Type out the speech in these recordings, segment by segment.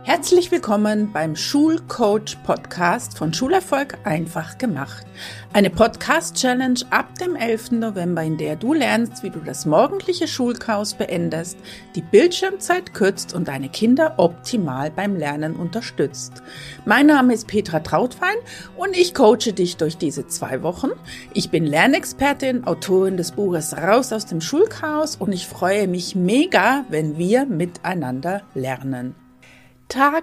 Herzlich willkommen beim Schulcoach-Podcast von Schulerfolg einfach gemacht. Eine Podcast-Challenge ab dem 11. November, in der du lernst, wie du das morgendliche Schulchaos beendest, die Bildschirmzeit kürzt und deine Kinder optimal beim Lernen unterstützt. Mein Name ist Petra Trautwein und ich coache dich durch diese 2 Wochen. Ich bin Lernexpertin, Autorin des Buches Raus aus dem Schulchaos und ich freue mich mega, wenn wir miteinander lernen. Tag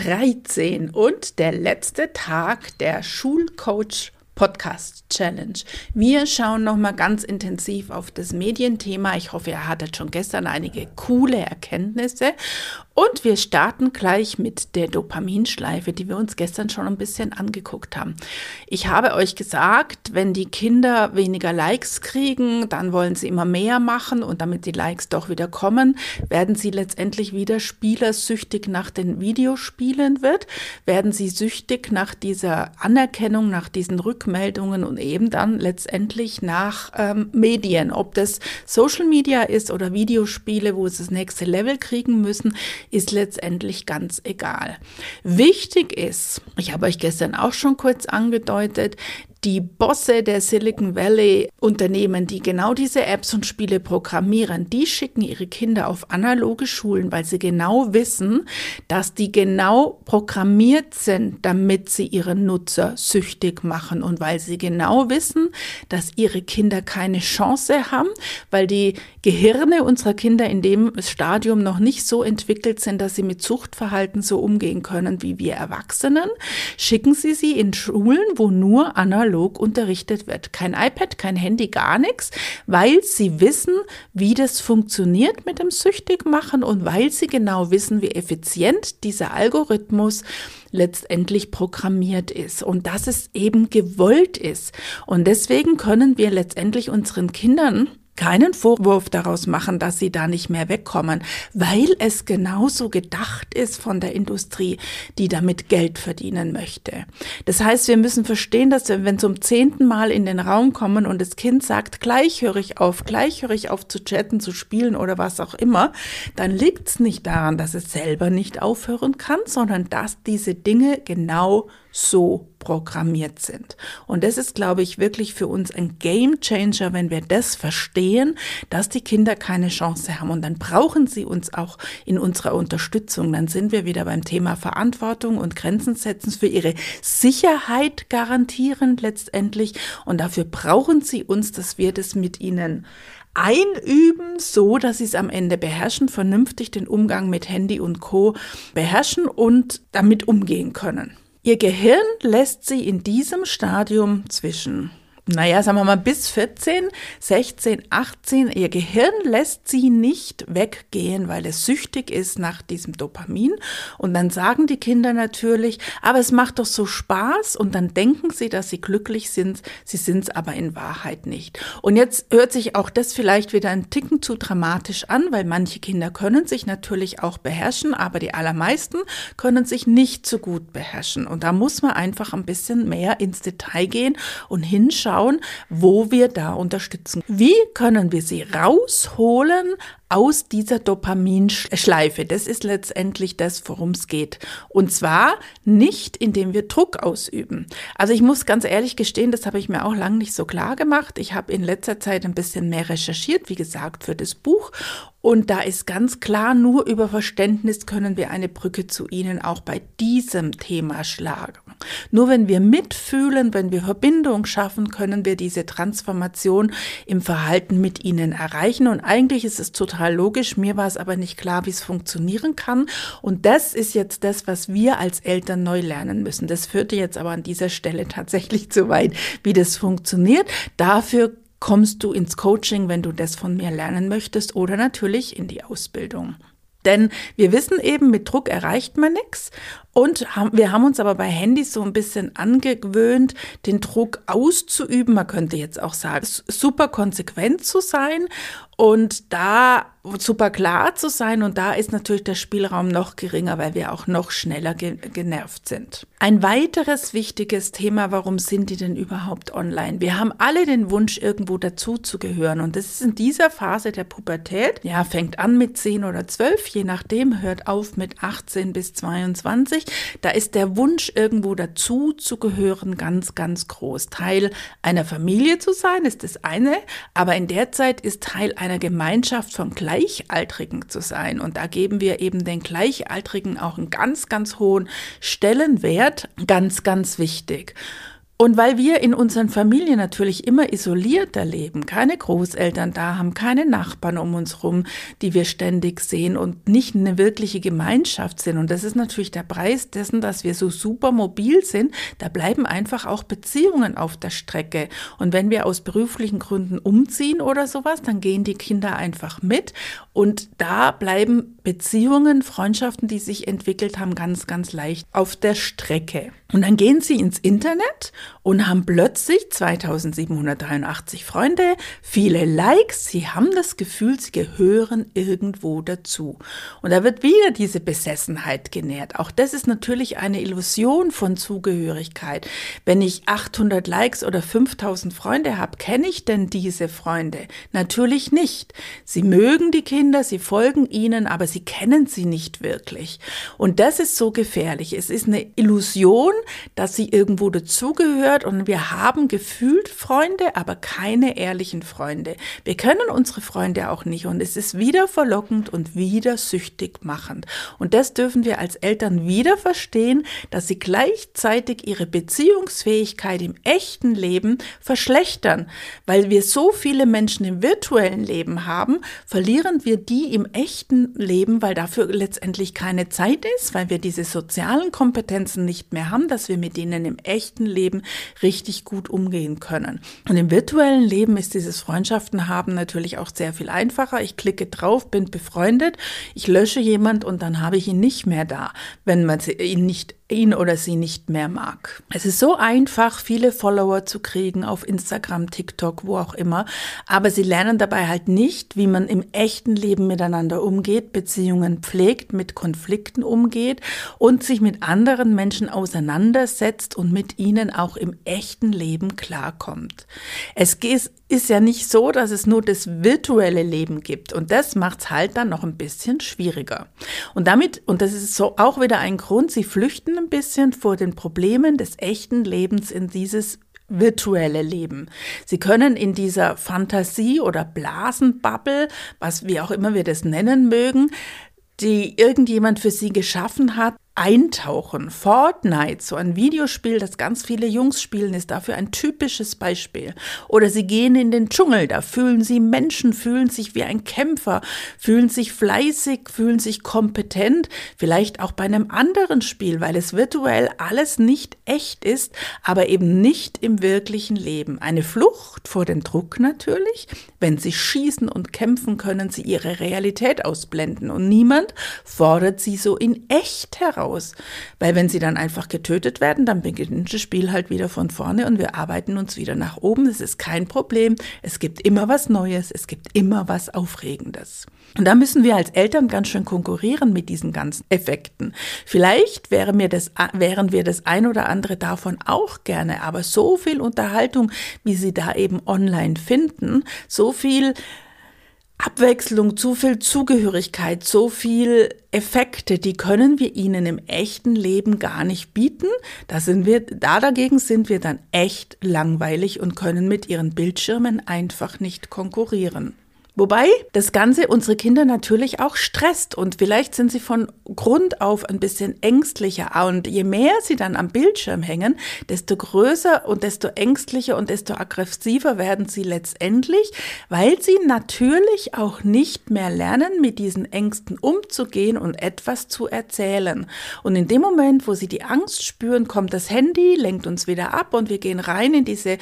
13 und der letzte Tag der Schulcoach Podcast Challenge. Wir schauen nochmal ganz intensiv auf das Medienthema. Ich hoffe, ihr hattet schon gestern einige coole Erkenntnisse. Und wir starten gleich mit der Dopaminschleife, die wir uns gestern schon ein bisschen angeguckt haben. Ich habe euch gesagt, wenn die Kinder weniger Likes kriegen, dann wollen sie immer mehr machen und damit die Likes doch wieder kommen, werden sie letztendlich wieder spielersüchtig nach den Videospielen werden sie süchtig nach dieser Anerkennung, nach diesen Rückmeldungen und eben dann letztendlich nach Medien. Ob das Social Media ist oder Videospiele, wo sie das nächste Level kriegen müssen, ist letztendlich ganz egal. Wichtig ist, ich habe euch gestern auch schon kurz angedeutet, die Bosse der Silicon Valley Unternehmen, die genau diese Apps und Spiele programmieren, die schicken ihre Kinder auf analoge Schulen, weil sie genau wissen, dass die genau programmiert sind, damit sie ihre Nutzer süchtig machen und weil sie genau wissen, dass ihre Kinder keine Chance haben, weil die Gehirne unserer Kinder in dem Stadium noch nicht so entwickelt sind, dass sie mit Suchtverhalten so umgehen können wie wir Erwachsenen, schicken sie in Schulen, wo nur analog unterrichtet wird. Kein iPad, kein Handy, gar nichts, weil sie wissen, wie das funktioniert mit dem Süchtigmachen und weil sie genau wissen, wie effizient dieser Algorithmus letztendlich programmiert ist und dass es eben gewollt ist. Und deswegen können wir letztendlich unseren Kindern keinen Vorwurf daraus machen, dass sie da nicht mehr wegkommen, weil es genauso gedacht ist von der Industrie, die damit Geld verdienen möchte. Das heißt, wir müssen verstehen, dass wenn zum 10. Mal in den Raum kommen und das Kind sagt, gleich höre ich auf zu chatten, zu spielen oder was auch immer, dann liegt es nicht daran, dass es selber nicht aufhören kann, sondern dass diese Dinge genau so programmiert sind. Und das ist, glaube ich, wirklich für uns ein Gamechanger, wenn wir das verstehen, dass die Kinder keine Chance haben. Und dann brauchen sie uns auch in unserer Unterstützung. Dann sind wir wieder beim Thema Verantwortung und Grenzen setzen für ihre Sicherheit garantieren letztendlich. Und dafür brauchen sie uns, dass wir das mit ihnen einüben, so dass sie es am Ende beherrschen, vernünftig den Umgang mit Handy und Co. beherrschen und damit umgehen können. Ihr Gehirn lässt sie in diesem Stadium zwischen, sagen wir mal bis 14, 16, 18, ihr Gehirn lässt sie nicht weggehen, weil es süchtig ist nach diesem Dopamin. Und dann sagen die Kinder natürlich, aber es macht doch so Spaß und dann denken sie, dass sie glücklich sind, sie sind es aber in Wahrheit nicht. Und jetzt hört sich auch das vielleicht wieder ein Ticken zu dramatisch an, weil manche Kinder können sich natürlich auch beherrschen, aber die allermeisten können sich nicht so gut beherrschen. Und da muss man einfach ein bisschen mehr ins Detail gehen und hinschauen, wo wir da unterstützen. Wie können wir sie rausholen aus dieser Dopaminschleife? Das ist letztendlich das, worum es geht. Und zwar nicht, indem wir Druck ausüben. Also ich muss ganz ehrlich gestehen, das habe ich mir auch lange nicht so klar gemacht. Ich habe in letzter Zeit ein bisschen mehr recherchiert, wie gesagt, für das Buch. Und da ist ganz klar, nur über Verständnis können wir eine Brücke zu Ihnen auch bei diesem Thema schlagen. Nur wenn wir mitfühlen, wenn wir Verbindung schaffen, können wir diese Transformation im Verhalten mit Ihnen erreichen. Und eigentlich ist es total logisch, mir war es aber nicht klar, wie es funktionieren kann. Und das ist jetzt das, was wir als Eltern neu lernen müssen. Das führte jetzt aber an dieser Stelle tatsächlich zu weit, wie das funktioniert. Dafür kommst du ins Coaching, wenn du das von mir lernen möchtest oder natürlich in die Ausbildung. Denn wir wissen eben, mit Druck erreicht man nichts Und wir haben uns aber bei Handys so ein bisschen angewöhnt, den Druck auszuüben. Man könnte jetzt auch sagen, super konsequent zu sein und da super klar zu sein. Und da ist natürlich der Spielraum noch geringer, weil wir auch noch schneller genervt sind. Ein weiteres wichtiges Thema, warum sind die denn überhaupt online? Wir haben alle den Wunsch, irgendwo dazuzugehören. Und das ist in dieser Phase der Pubertät, ja, fängt an mit 10 oder 12, je nachdem, hört auf mit 18 bis 22. Da ist der Wunsch, irgendwo dazuzugehören, ganz, ganz groß. Teil einer Familie zu sein, ist das eine, aber in der Zeit ist Teil einer Gemeinschaft von Gleichaltrigen zu sein. Und da geben wir eben den Gleichaltrigen auch einen ganz, ganz hohen Stellenwert. Ganz, ganz wichtig. Und weil wir in unseren Familien natürlich immer isolierter leben, keine Großeltern da haben, keine Nachbarn um uns rum, die wir ständig sehen und nicht eine wirkliche Gemeinschaft sind. Und das ist natürlich der Preis dessen, dass wir so super mobil sind. Da bleiben einfach auch Beziehungen auf der Strecke. Und wenn wir aus beruflichen Gründen umziehen oder sowas, dann gehen die Kinder einfach mit. Und da bleiben Beziehungen, Freundschaften, die sich entwickelt haben, ganz, ganz leicht auf der Strecke. Und dann gehen sie ins Internet und haben plötzlich 2783 Freunde, viele Likes. Sie haben das Gefühl, sie gehören irgendwo dazu. Und da wird wieder diese Besessenheit genährt. Auch das ist natürlich eine Illusion von Zugehörigkeit. Wenn ich 800 Likes oder 5000 Freunde habe, kenne ich denn diese Freunde? Natürlich nicht. Sie mögen die Kinder, sie folgen ihnen, aber sie kennen sie nicht wirklich. Und das ist so gefährlich. Es ist eine Illusion, dass sie irgendwo dazugehört und wir haben gefühlt Freunde, aber keine ehrlichen Freunde. Wir können unsere Freunde auch nicht und es ist wieder verlockend und wieder süchtig machend. Und das dürfen wir als Eltern wieder verstehen, dass sie gleichzeitig ihre Beziehungsfähigkeit im echten Leben verschlechtern. Weil wir so viele Menschen im virtuellen Leben haben, verlieren wir die im echten Leben, weil dafür letztendlich keine Zeit ist, weil wir diese sozialen Kompetenzen nicht mehr haben, dass wir mit denen im echten Leben richtig gut umgehen können. Und im virtuellen Leben ist dieses Freundschaften haben natürlich auch sehr viel einfacher. Ich klicke drauf, bin befreundet, ich lösche jemand und dann habe ich ihn nicht mehr da, wenn man ihn oder sie nicht mehr mag. Es ist so einfach, viele Follower zu kriegen auf Instagram, TikTok, wo auch immer, aber sie lernen dabei halt nicht, wie man im echten Leben miteinander umgeht, Beziehungen pflegt, mit Konflikten umgeht und sich mit anderen Menschen auseinandersetzt und mit ihnen auch im echten Leben klarkommt. Es ist ja nicht so, dass es nur das virtuelle Leben gibt und das macht es halt dann noch ein bisschen schwieriger. Und das ist so auch wieder ein Grund, sie flüchten ein bisschen vor den Problemen des echten Lebens in dieses virtuelle Leben. Sie können in dieser Fantasie- oder Blasenbubble, wie auch immer wir das nennen mögen, die irgendjemand für sie geschaffen hat, eintauchen. Fortnite, so ein Videospiel, das ganz viele Jungs spielen, ist dafür ein typisches Beispiel. Oder sie gehen in den Dschungel, da fühlen sie Menschen, fühlen sich wie ein Kämpfer, fühlen sich fleißig, fühlen sich kompetent, vielleicht auch bei einem anderen Spiel, weil es virtuell alles nicht echt ist, aber eben nicht im wirklichen Leben. Eine Flucht vor dem Druck natürlich. Wenn sie schießen und kämpfen, können sie ihre Realität ausblenden und niemand fordert sie so in echt heraus. Weil wenn sie dann einfach getötet werden, dann beginnt das Spiel halt wieder von vorne und wir arbeiten uns wieder nach oben. Es ist kein Problem. Es gibt immer was Neues. Es gibt immer was Aufregendes. Und da müssen wir als Eltern ganz schön konkurrieren mit diesen ganzen Effekten. Vielleicht wären wir das ein oder andere davon auch gerne, aber so viel Unterhaltung, wie sie da eben online finden, so viel Abwechslung, zu viel Zugehörigkeit, so viel Effekte, die können wir ihnen im echten Leben gar nicht bieten. Dagegen sind wir dann echt langweilig und können mit ihren Bildschirmen einfach nicht konkurrieren. Wobei das Ganze unsere Kinder natürlich auch stresst und vielleicht sind sie von Grund auf ein bisschen ängstlicher und je mehr sie dann am Bildschirm hängen, desto größer und desto ängstlicher und desto aggressiver werden sie letztendlich, weil sie natürlich auch nicht mehr lernen, mit diesen Ängsten umzugehen und etwas zu erzählen. Und in dem Moment, wo sie die Angst spüren, kommt das Handy, lenkt uns wieder ab und wir gehen rein in diese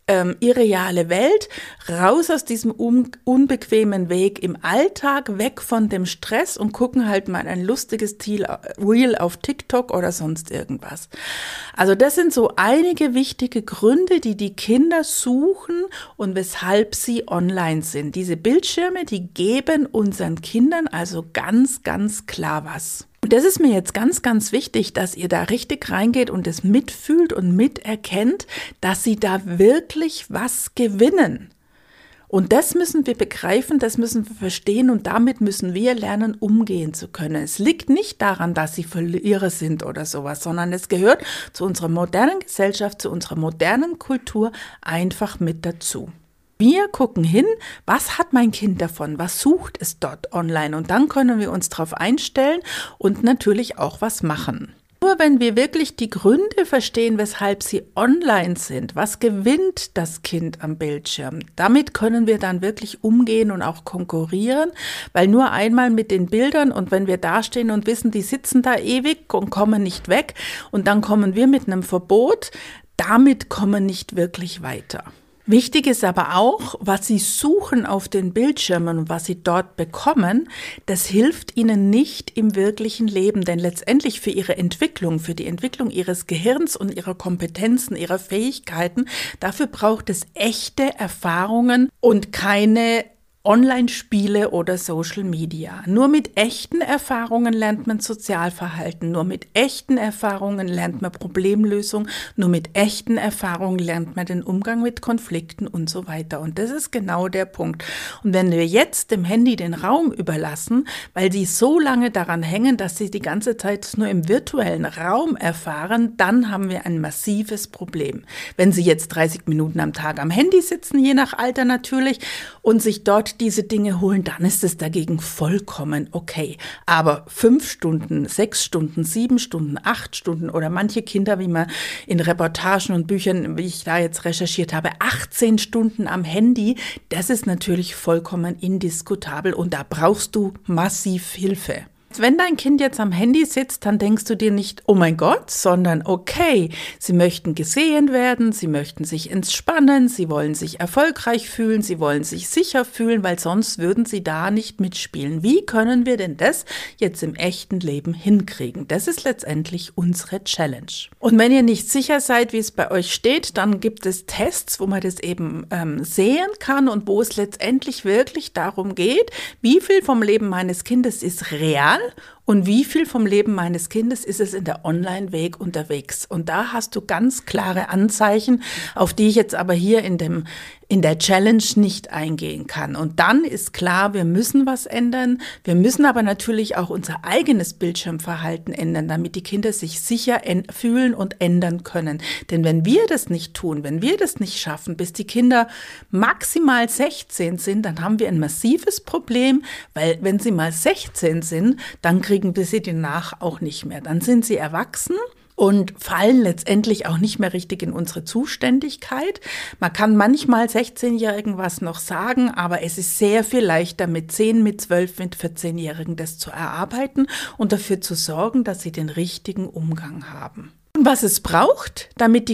irreale Welt, raus aus diesem unbequemen Weg im Alltag, weg von dem Stress und gucken halt mal ein lustiges Reel auf TikTok oder sonst irgendwas. Also das sind so einige wichtige Gründe, die die Kinder suchen und weshalb sie online sind. Diese Bildschirme, die geben unseren Kindern also ganz, ganz klar was. Und das ist mir jetzt ganz, ganz wichtig, dass ihr da richtig reingeht und es mitfühlt und miterkennt, dass sie da wirklich was gewinnen. Und das müssen wir begreifen, das müssen wir verstehen und damit müssen wir lernen, umgehen zu können. Es liegt nicht daran, dass sie Verlierer sind oder sowas, sondern es gehört zu unserer modernen Gesellschaft, zu unserer modernen Kultur einfach mit dazu. Wir gucken hin, was hat mein Kind davon, was sucht es dort online und dann können wir uns darauf einstellen und natürlich auch was machen. Nur wenn wir wirklich die Gründe verstehen, weshalb sie online sind, was gewinnt das Kind am Bildschirm, damit können wir dann wirklich umgehen und auch konkurrieren, weil nur einmal mit den Bildern und wenn wir dastehen und wissen, die sitzen da ewig und kommen nicht weg und dann kommen wir mit einem Verbot, damit kommen nicht wirklich weiter. Wichtig ist aber auch, was Sie suchen auf den Bildschirmen und was Sie dort bekommen, das hilft Ihnen nicht im wirklichen Leben, denn letztendlich für Ihre Entwicklung, für die Entwicklung Ihres Gehirns und Ihrer Kompetenzen, Ihrer Fähigkeiten, dafür braucht es echte Erfahrungen und keine Online-Spiele oder Social Media. Nur mit echten Erfahrungen lernt man Sozialverhalten, nur mit echten Erfahrungen lernt man Problemlösung, nur mit echten Erfahrungen lernt man den Umgang mit Konflikten und so weiter. Und das ist genau der Punkt. Und wenn wir jetzt dem Handy den Raum überlassen, weil die so lange daran hängen, dass sie die ganze Zeit nur im virtuellen Raum erfahren, dann haben wir ein massives Problem. Wenn sie jetzt 30 Minuten am Tag am Handy sitzen, je nach Alter natürlich, und sich dort diese Dinge holen, dann ist es dagegen vollkommen okay. Aber 5 Stunden, 6 Stunden, 7 Stunden, 8 Stunden oder manche Kinder, wie man in Reportagen und Büchern, wie ich da jetzt recherchiert habe, 18 Stunden am Handy, das ist natürlich vollkommen indiskutabel und da brauchst du massiv Hilfe. Wenn dein Kind jetzt am Handy sitzt, dann denkst du dir nicht, oh mein Gott, sondern okay, sie möchten gesehen werden, sie möchten sich entspannen, sie wollen sich erfolgreich fühlen, sie wollen sich sicher fühlen, weil sonst würden sie da nicht mitspielen. Wie können wir denn das jetzt im echten Leben hinkriegen? Das ist letztendlich unsere Challenge. Und wenn ihr nicht sicher seid, wie es bei euch steht, dann gibt es Tests, wo man das eben sehen kann und wo es letztendlich wirklich darum geht, wie viel vom Leben meines Kindes ist real und wie viel vom Leben meines Kindes ist es in der Online-Welt unterwegs. Und da hast du ganz klare Anzeichen, auf die ich jetzt aber hier in der Challenge nicht eingehen kann. Und dann ist klar, wir müssen was ändern. Wir müssen aber natürlich auch unser eigenes Bildschirmverhalten ändern, damit die Kinder sich sicher fühlen und ändern können. Denn wenn wir das nicht tun, wenn wir das nicht schaffen, bis die Kinder maximal 16 sind, dann haben wir ein massives Problem, weil wenn sie mal 16 sind, dann kriegen wir sie danach auch nicht mehr. Dann sind sie erwachsen und fallen letztendlich auch nicht mehr richtig in unsere Zuständigkeit. Man kann manchmal 16-Jährigen was noch sagen, aber es ist sehr viel leichter mit 10, mit 12, mit 14-Jährigen das zu erarbeiten und dafür zu sorgen, dass sie den richtigen Umgang haben. Und was es braucht, damit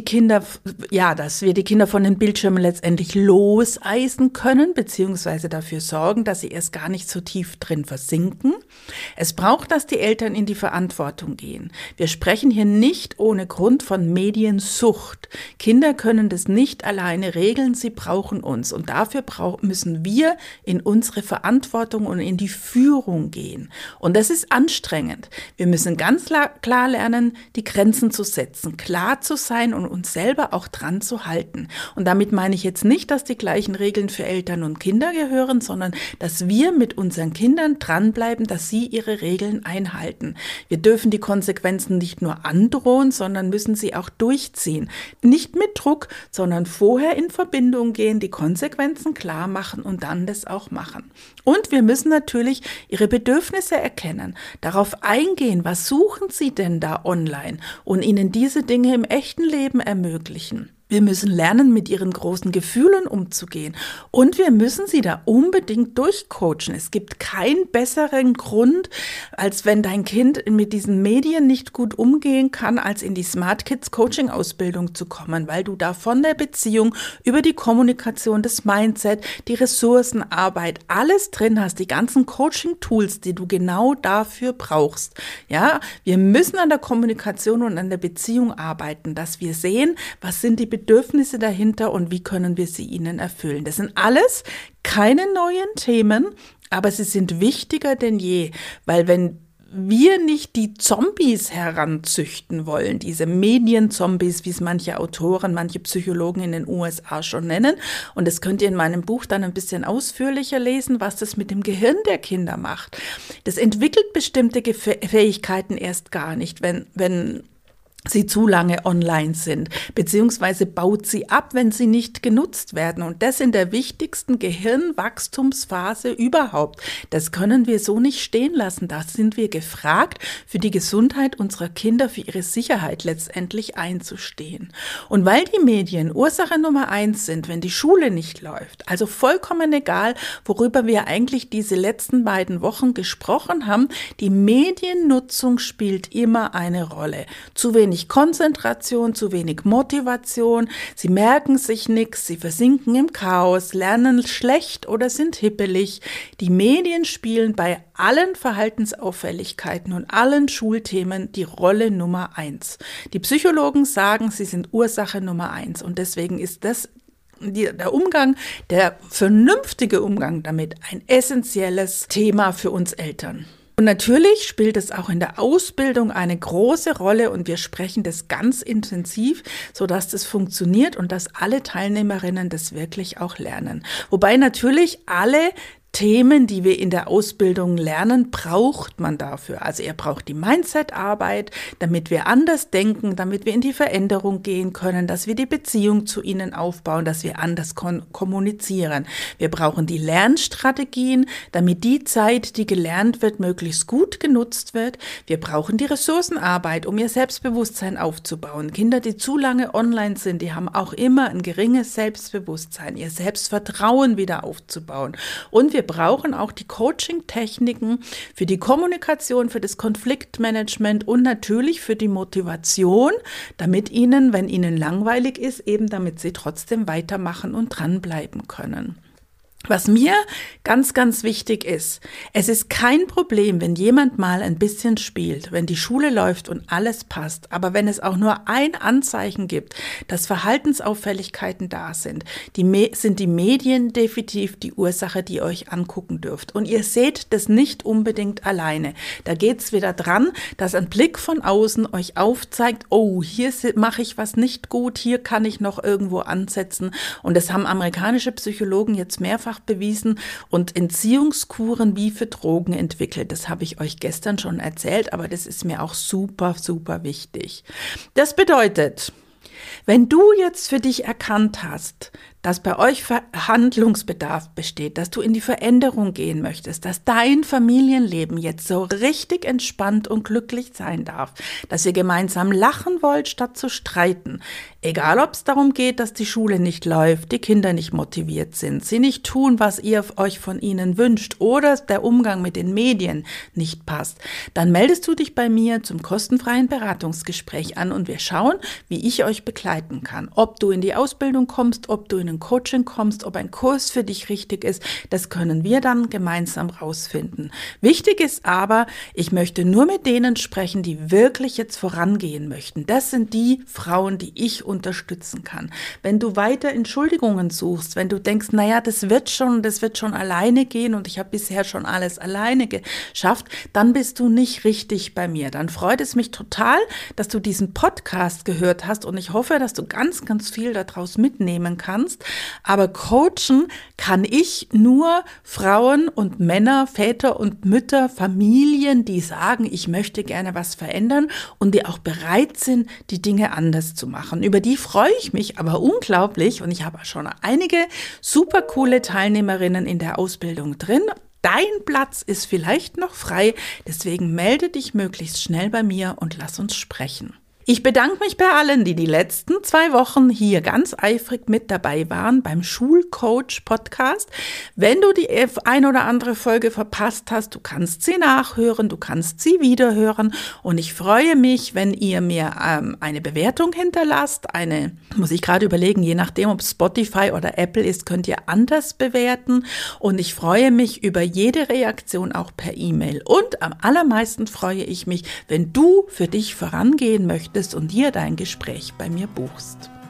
dass wir die Kinder von den Bildschirmen letztendlich loseisen können, beziehungsweise dafür sorgen, dass sie erst gar nicht so tief drin versinken. Es braucht, dass die Eltern in die Verantwortung gehen. Wir sprechen hier nicht ohne Grund von Mediensucht. Kinder können das nicht alleine regeln, sie brauchen uns. Und dafür müssen wir in unsere Verantwortung und in die Führung gehen. Und das ist anstrengend. Wir müssen ganz klar lernen, die Grenzen zu setzen, klar zu sein und uns selber auch dran zu halten. Und damit meine ich jetzt nicht, dass die gleichen Regeln für Eltern und Kinder gehören, sondern dass wir mit unseren Kindern dranbleiben, dass sie ihre Regeln einhalten. Wir dürfen die Konsequenzen nicht nur androhen, sondern müssen sie auch durchziehen. Nicht mit Druck, sondern vorher in Verbindung gehen, die Konsequenzen klar machen und dann das auch machen. Und wir müssen natürlich ihre Bedürfnisse erkennen, darauf eingehen, was suchen sie denn da online und ihnen diese Dinge im echten Leben ermöglichen. Wir müssen lernen, mit ihren großen Gefühlen umzugehen. Und wir müssen sie da unbedingt durchcoachen. Es gibt keinen besseren Grund, als wenn dein Kind mit diesen Medien nicht gut umgehen kann, als in die Smart Kids Coaching Ausbildung zu kommen, weil du da von der Beziehung über die Kommunikation, das Mindset, die Ressourcenarbeit, alles drin hast, die ganzen Coaching-Tools, die du genau dafür brauchst. Ja, wir müssen an der Kommunikation und an der Beziehung arbeiten, dass wir sehen, was sind die Bedürfnisse dahinter und wie können wir sie ihnen erfüllen. Das sind alles keine neuen Themen, aber sie sind wichtiger denn je, weil wenn wir nicht die Zombies heranzüchten wollen, diese Medienzombies, wie es manche Autoren, manche Psychologen in den USA schon nennen. Und das könnt ihr in meinem Buch dann ein bisschen ausführlicher lesen, was das mit dem Gehirn der Kinder macht. Das entwickelt bestimmte Fähigkeiten erst gar nicht, wenn sie zu lange online sind, beziehungsweise baut sie ab, wenn sie nicht genutzt werden. Und das in der wichtigsten Gehirnwachstumsphase überhaupt. Das können wir so nicht stehen lassen. Da sind wir gefragt, für die Gesundheit unserer Kinder, für ihre Sicherheit letztendlich einzustehen. Und weil die Medien Ursache Nummer 1 sind, wenn die Schule nicht läuft, also vollkommen egal, worüber wir eigentlich diese letzten beiden Wochen gesprochen haben, die Mediennutzung spielt immer eine Rolle. Zu wenig Konzentration, zu wenig Motivation, sie merken sich nichts, sie versinken im Chaos, lernen schlecht oder sind hippelig. Die Medien spielen bei allen Verhaltensauffälligkeiten und allen Schulthemen die Rolle Nummer 1. Die Psychologen sagen, sie sind Ursache Nummer 1 und deswegen ist das der Umgang, der vernünftige Umgang damit ein essentielles Thema für uns Eltern. Und natürlich spielt es auch in der Ausbildung eine große Rolle und wir sprechen das ganz intensiv, sodass das funktioniert und dass alle Teilnehmerinnen das wirklich auch lernen. Wobei natürlich alle Themen, die wir in der Ausbildung lernen, braucht man dafür. Also ihr braucht die Mindset-Arbeit, damit wir anders denken, damit wir in die Veränderung gehen können, dass wir die Beziehung zu ihnen aufbauen, dass wir anders kommunizieren. Wir brauchen die Lernstrategien, damit die Zeit, die gelernt wird, möglichst gut genutzt wird. Wir brauchen die Ressourcenarbeit, um ihr Selbstbewusstsein aufzubauen. Kinder, die zu lange online sind, die haben auch immer ein geringes Selbstbewusstsein, ihr Selbstvertrauen wieder aufzubauen. Und wir brauchen auch die Coaching-Techniken für die Kommunikation, für das Konfliktmanagement und natürlich für die Motivation, damit ihnen, wenn ihnen langweilig ist, eben damit sie trotzdem weitermachen und dranbleiben können. Was mir ganz, ganz wichtig ist, es ist kein Problem, wenn jemand mal ein bisschen spielt, wenn die Schule läuft und alles passt, aber wenn es auch nur ein Anzeichen gibt, dass Verhaltensauffälligkeiten da sind, sind die Medien definitiv die Ursache, die ihr euch angucken dürft. Und ihr seht das nicht unbedingt alleine. Da geht es wieder dran, dass ein Blick von außen euch aufzeigt, oh, hier mache ich was nicht gut, hier kann ich noch irgendwo ansetzen. Und das haben amerikanische Psychologen jetzt mehrfach bewiesen und Entziehungskuren wie für Drogen entwickelt. Das habe ich euch gestern schon erzählt, aber das ist mir auch super, super wichtig. Das bedeutet, wenn du jetzt für dich erkannt hast, dass bei euch Handlungsbedarf besteht, dass du in die Veränderung gehen möchtest, dass dein Familienleben jetzt so richtig entspannt und glücklich sein darf, dass ihr gemeinsam lachen wollt, statt zu streiten. Egal, ob es darum geht, dass die Schule nicht läuft, die Kinder nicht motiviert sind, sie nicht tun, was ihr euch von ihnen wünscht oder der Umgang mit den Medien nicht passt, dann meldest du dich bei mir zum kostenfreien Beratungsgespräch an und wir schauen, wie ich euch begleiten kann. Ob du in die Ausbildung kommst, ob du in ein Coaching kommst, ob ein Kurs für dich richtig ist, das können wir dann gemeinsam rausfinden. Wichtig ist aber, ich möchte nur mit denen sprechen, die wirklich jetzt vorangehen möchten. Das sind die Frauen, die ich unterstützen kann. Wenn du weiter Entschuldigungen suchst, wenn du denkst, naja, das wird schon alleine gehen und ich habe bisher schon alles alleine geschafft, dann bist du nicht richtig bei mir. Dann freut es mich total, dass du diesen Podcast gehört hast und ich hoffe, dass du ganz, ganz viel daraus mitnehmen kannst. Aber coachen kann ich nur Frauen und Männer, Väter und Mütter, Familien, die sagen, ich möchte gerne was verändern und die auch bereit sind, die Dinge anders zu machen. Über die freue ich mich aber unglaublich und ich habe schon einige super coole Teilnehmerinnen in der Ausbildung drin. Dein Platz ist vielleicht noch frei, deswegen melde dich möglichst schnell bei mir und lass uns sprechen. Ich bedanke mich bei allen, die letzten 2 Wochen hier ganz eifrig mit dabei waren beim Schulcoach-Podcast. Wenn du die ein oder andere Folge verpasst hast, du kannst sie nachhören, du kannst sie wiederhören und ich freue mich, wenn ihr mir eine Bewertung hinterlasst. Muss ich gerade überlegen, je nachdem, ob Spotify oder Apple ist, könnt ihr anders bewerten und ich freue mich über jede Reaktion auch per E-Mail und am allermeisten freue ich mich, wenn du für dich vorangehen möchtest und hier dein Gespräch bei mir buchst.